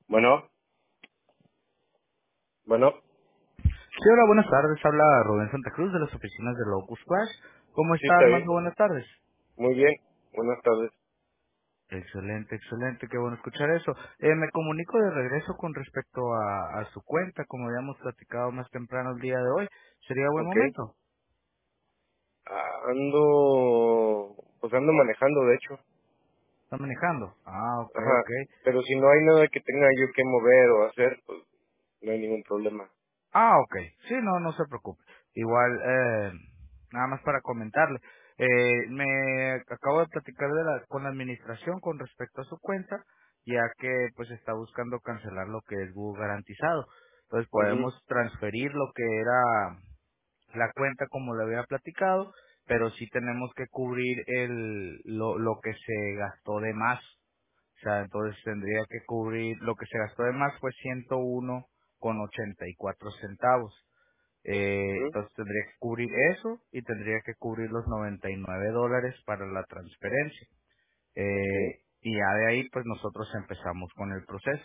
Bueno, bueno, Sí, hola, buenas tardes. Habla Rubén Santa Cruz de las oficinas de Locus Crash. ¿Cómo sí está, está Armando? bien. Buenas tardes. Muy bien. Buenas tardes. Excelente, excelente. Qué bueno escuchar eso. Me comunico de regreso con respecto a su cuenta, como habíamos platicado más temprano el día de hoy. ¿Sería buen Ok. momento? Pues ando manejando, de hecho. ¿Está manejando? Ah, ok, Ajá. ok. Pero si no hay nada que tenga yo que mover o hacer, pues no hay ningún problema. Ah, ok. Sí, no, no se preocupe. Igual, nada más para comentarle. Me acabo de platicar con la administración con respecto a su cuenta, ya que pues está buscando cancelar lo que es Google garantizado. Entonces Mhm. podemos transferir lo que era la cuenta como le había platicado, pero sí tenemos que cubrir lo que se gastó de más. O sea, entonces tendría que cubrir, lo que se gastó de más fue 101,84 centavos. Mhm. Entonces tendría que cubrir eso y tendría que cubrir los $99 para la transferencia. Okay. Y ya de ahí pues nosotros empezamos con el proceso.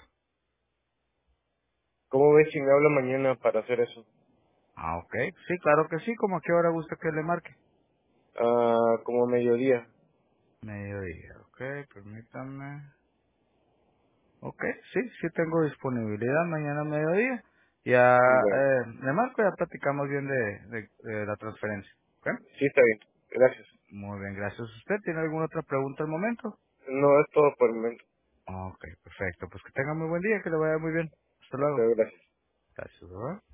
¿Cómo ves si me habla mañana para hacer eso? Ah, ok. Sí, claro que sí. ¿Cómo a qué hora gusta que le marque? Como mediodía. Mediodía. Ok, permítame. Ok, sí, sí tengo disponibilidad mañana a mediodía. Ya Bueno. le marco, ya platicamos bien de la transferencia. Ok. Sí está bien. Gracias. Muy bien, gracias. ¿Usted tiene alguna otra pregunta al momento? No es todo por el momento. Ok, perfecto. Pues que tenga muy buen día, que le vaya muy bien. Hasta Hasta luego. luego, gracias. Gracias, ¿verdad?